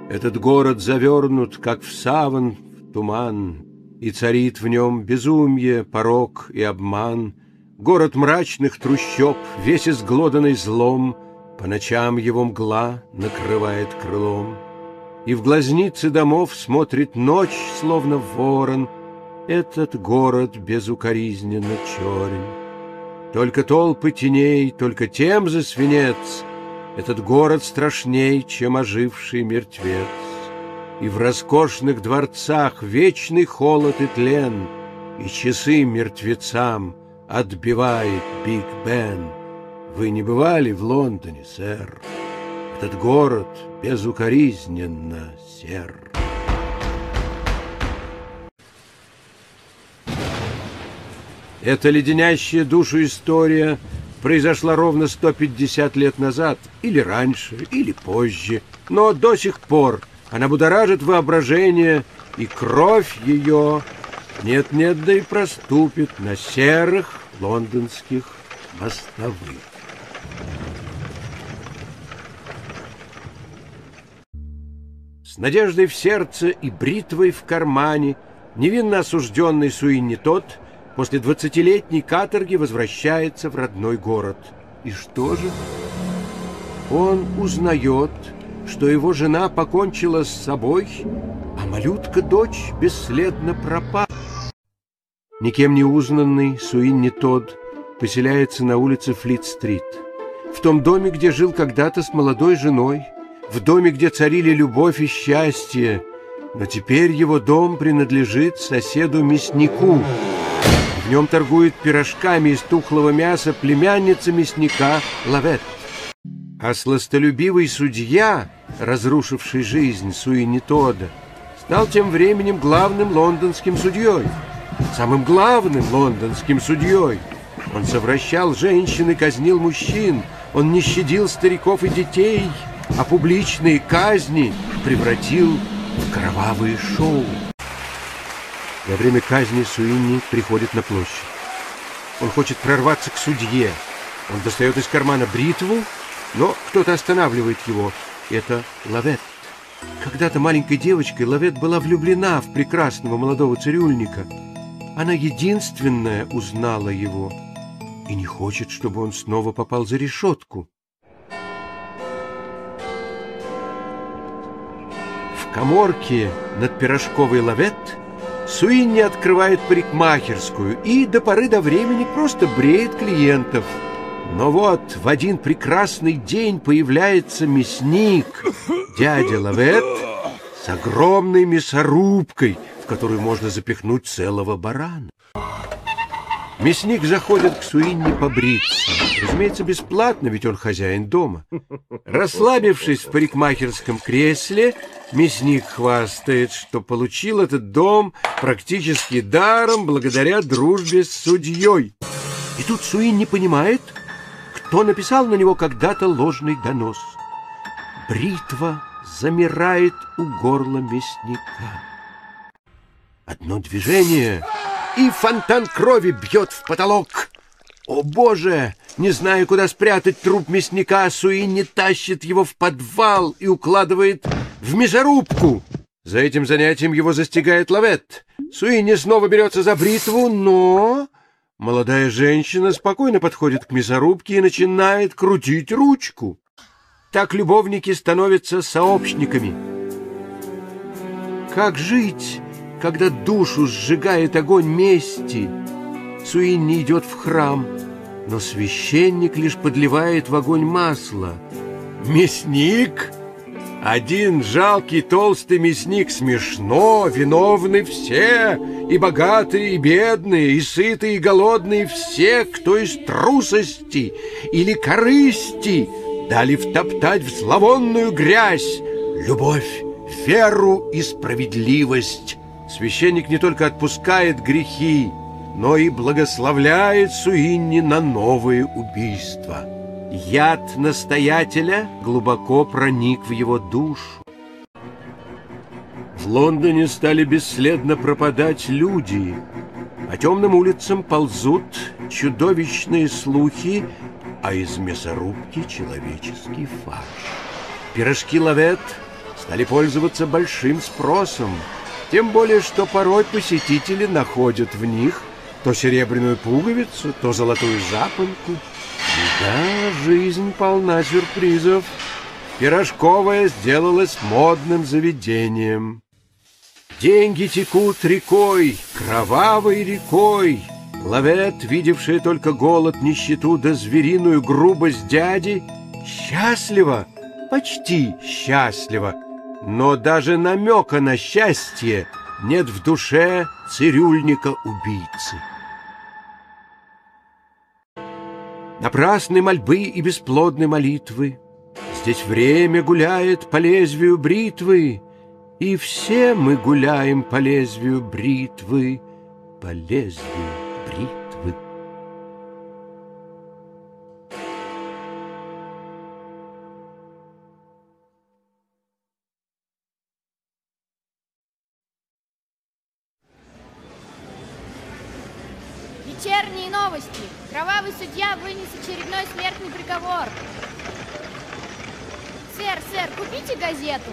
Этот город завернут, как в саван, в туман, и царит в нем безумие, порок и обман. Город мрачных трущоб, весь изглоданный злом, по ночам его мгла накрывает крылом. И в глазницы домов смотрит ночь, словно ворон. Этот город безукоризненно черен. Только толпы теней, только Темзы свинец. Этот город страшней, чем оживший мертвец. И в роскошных дворцах вечный холод и тлен, и часы мертвецам отбивает Биг Бен. Вы не бывали в Лондоне, сэр? Этот город безукоризненно сер. Эта леденящая душу история произошла ровно 150 лет назад, или раньше, или позже, но до сих пор она будоражит воображение, и кровь ее нет-нет, да и проступит на серых лондонских мостовых. С надеждой в сердце и бритвой в кармане невинно осужденный Суинни Тодд после 20-летней каторги возвращается в родной город. И что же? Он узнает, что его жена покончила с собой, а малютка-дочь бесследно пропала. Никем не узнанный Суинни Тодд поселяется на улице Флит-стрит, в том доме, где жил когда-то с молодой женой, в доме, где царили любовь и счастье, но теперь его дом принадлежит соседу-мяснику. В нем торгует пирожками из тухлого мяса племянница мясника Лавет. А сластолюбивый судья, разрушивший жизнь Суинни Тодда, стал тем временем главным лондонским судьей. Самым главным лондонским судьей. Он совращал женщин и казнил мужчин. Он не щадил стариков и детей, а публичные казни превратил в кровавые шоу. Во время казни Суинни приходит на площадь. Он хочет прорваться к судье. Он достает из кармана бритву, но кто-то останавливает его. Это Лавет. Когда-то маленькой девочкой Лавет была влюблена в прекрасного молодого цирюльника. Она единственная узнала его и не хочет, чтобы он снова попал за решетку. В каморке над пирожковой Лавет Суинни открывает парикмахерскую и до поры до времени просто бреет клиентов. Но вот в один прекрасный день появляется мясник, дядя Лавет, с огромной мясорубкой, в которую можно запихнуть целого барана. Мясник заходит к Суинни побриться. Разумеется, бесплатно, ведь он хозяин дома. Расслабившись в парикмахерском кресле, мясник хвастает, что получил этот дом практически даром благодаря дружбе с судьей. И тут Суинни понимает, кто написал на него когда-то ложный донос. Бритва замирает у горла мясника. Одно движение, и фонтан крови бьет в потолок. О, Боже! Не зная, куда спрятать труп мясника, Суинни тащит его в подвал и укладывает в мясорубку. За этим занятием его застигает Лавет. Суинни снова берется за бритву, но молодая женщина спокойно подходит к мясорубке и начинает крутить ручку. Так любовники становятся сообщниками. Как жить, когда душу сжигает огонь мести? Суинни идет в храм, но священник лишь подливает в огонь масло. Мясник? Один жалкий толстый мясник смешно, виновны все, и богатые, и бедные, и сытые, и голодные, все, кто из трусости или корысти дали втоптать в зловонную грязь любовь, веру и справедливость. Священник не только отпускает грехи, но и благословляет Суинни на новые убийства. Яд настоятеля глубоко проник в его душу. В Лондоне стали бесследно пропадать люди. По темным улицам ползут чудовищные слухи, а из мясорубки человеческий фарш. Пирожки Лавет стали пользоваться большим спросом, тем более, что порой посетители находят в них то серебряную пуговицу, то золотую запонку. И да, жизнь полна сюрпризов. Пирожковая сделалась модным заведением. Деньги текут рекой, кровавой рекой. Лавет, видевшая только голод, нищету да звериную грубость дяди, счастлива, почти счастлива. Но даже намека на счастье нет в душе цирюльника-убийцы. Напрасны мольбы и бесплодны молитвы. Здесь время гуляет по лезвию бритвы, и все мы гуляем по лезвию бритвы, по лезвию бритвы. Вечерние новости. Кровавый судья вынес очередной смертный приговор. Сэр, купите газету.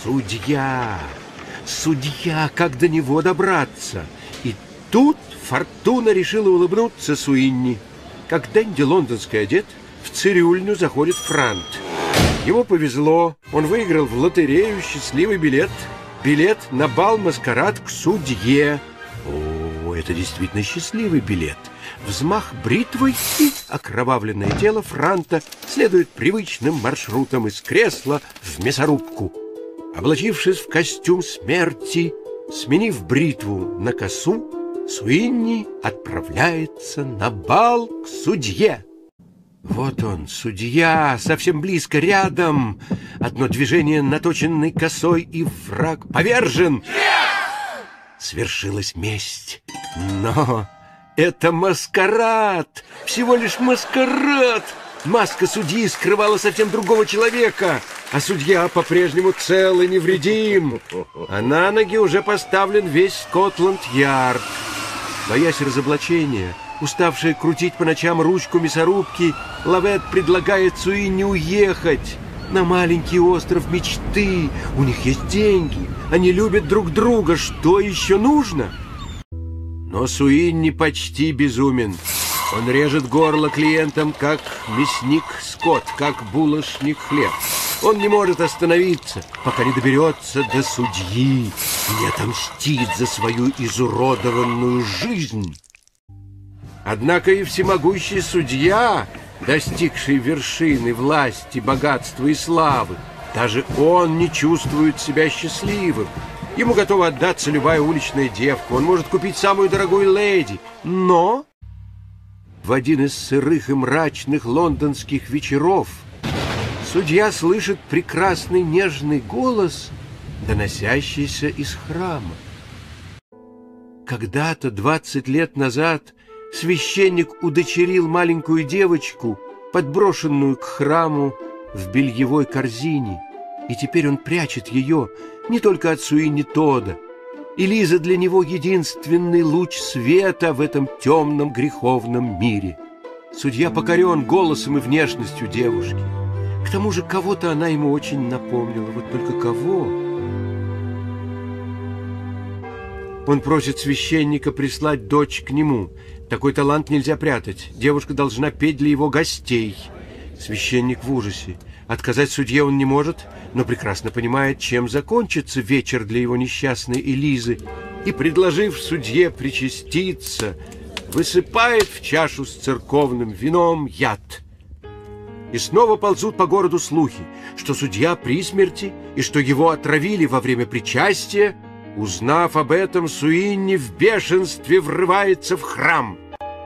Судья, как до него добраться? И тут Фортуна решила улыбнуться Суинни. Как Дэнди лондонский одет, в цирюльню заходит Франт. Ему повезло, он выиграл в лотерею счастливый билет. Билет на бал-маскарад к судье. О, это действительно счастливый билет. Взмах бритвой, и окровавленное тело Франта следует привычным маршрутом из кресла в мясорубку. Облачившись в костюм смерти, сменив бритву на косу, Суинни отправляется на бал к судье. Вот он, судья, совсем близко, рядом. Одно движение наточенной косой, и враг повержен. Свершилась месть. Но это маскарад, всего лишь маскарад. Маска судьи скрывала совсем другого человека, а судья по-прежнему цел и невредим. А на ноги уже поставлен весь Скотланд-Ярд. Боясь разоблачения, уставшая крутить по ночам ручку мясорубки, Лавет предлагает Суинни уехать на маленький остров мечты. У них есть деньги, они любят друг друга. Что еще нужно? Но Суинни почти безумен. Он режет горло клиентам, как мясник скот, как булочник хлеб. Он не может остановиться, пока не доберется до судьи и не отомстит за свою изуродованную жизнь. Однако и всемогущий судья, достигший вершины власти, богатства и славы, даже он не чувствует себя счастливым. Ему готова отдаться любая уличная девка, он может купить самую дорогую леди, но в один из сырых и мрачных лондонских вечеров судья слышит прекрасный нежный голос, доносящийся из храма. Когда-то, 20 лет назад, священник удочерил маленькую девочку, подброшенную к храму в бельевой корзине, и теперь он прячет ее не только от Суинни Тодда. И Лиза для него единственный луч света в этом темном греховном мире. Судья покорен голосом и внешностью девушки. К тому же кого-то она ему очень напомнила, вот только кого? Он просит священника прислать дочь к нему. Такой талант нельзя прятать. Девушка должна петь для его гостей. Священник в ужасе. Отказать судье он не может, но прекрасно понимает, чем закончится вечер для его несчастной Элизы, и, предложив судье причаститься, высыпает в чашу с церковным вином яд. И снова ползут по городу слухи, что судья при смерти и что его отравили во время причастия. Узнав об этом, Суинни в бешенстве врывается в храм.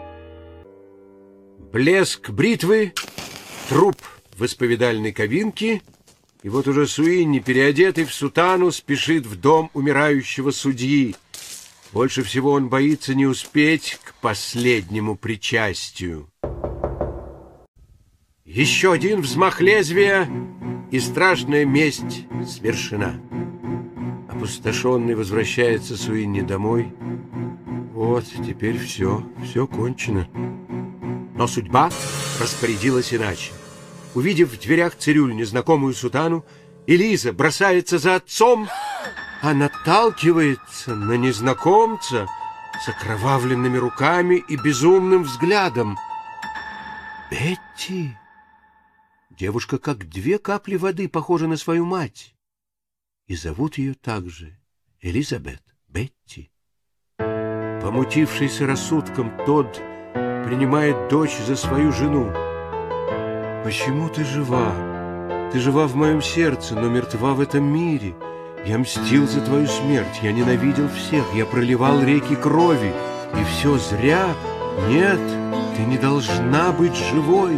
Блеск бритвы, труп в исповедальной кабинке, и вот уже Суинни, переодетый в сутану, спешит в дом умирающего судьи. Больше всего он боится не успеть к последнему причастию. Еще один взмах лезвия, и страшная месть свершена. Опустошенный возвращается Суинни домой. Вот, теперь все кончено. Но судьба распорядилась иначе. Увидев в дверях цирюльни знакомую сутану, Элиза бросается за отцом, а наталкивается на незнакомца с окровавленными руками и безумным взглядом. Бетти! Девушка, как две капли воды, похожа на свою мать. И зовут ее также Элизабет, Бетти. Помутившийся рассудком, Тодд принимает дочь за свою жену. «Почему ты жива? Ты жива в моем сердце, но мертва в этом мире. Я мстил за твою смерть, я ненавидел всех, я проливал реки крови. И все зря? Нет, ты не должна быть живой!»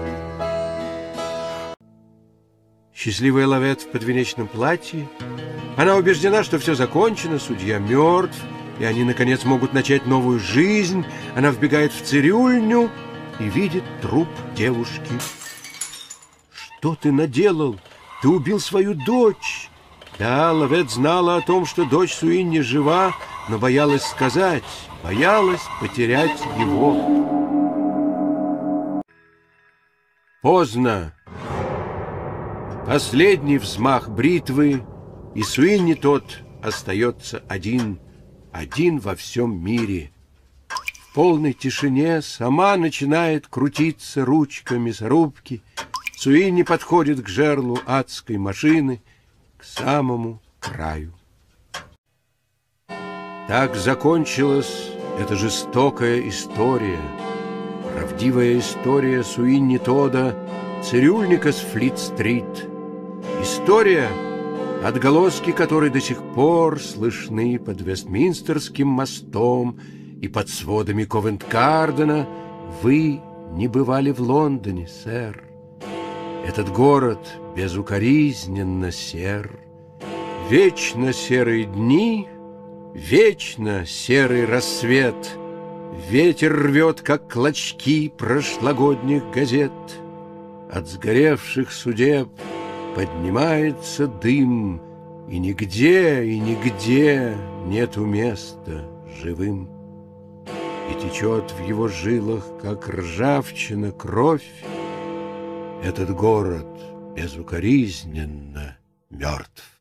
Счастливая Лавет в подвенечном платье. Она убеждена, что все закончено, судья мертв, и они, наконец, могут начать новую жизнь. Она вбегает в цирюльню и видит труп девушки. «Что ты наделал? Ты убил свою дочь!» Да, Лавет знала о том, что дочь Суинни жива, но боялась сказать, боялась потерять его. Поздно. Последний взмах бритвы, и Суинни Тодд остается один во всем мире. В полной тишине сама начинает крутиться ручка мясорубки. Суинни подходит к жерлу адской машины, к самому краю. Так закончилась эта жестокая история, правдивая история Суинни Тодда, цирюльника с Флит-стрит. История, отголоски которой до сих пор слышны под Вестминстерским мостом и под сводами Ковент-Гардена. Вы не бывали в Лондоне, сэр. Этот город безукоризненно сер. Вечно серые дни, вечно серый рассвет. Ветер рвет, как клочки прошлогодних газет. От сгоревших судеб поднимается дым, и нигде нету места живым. И течет в его жилах, как ржавчина, кровь. Этот город безукоризненно мертв.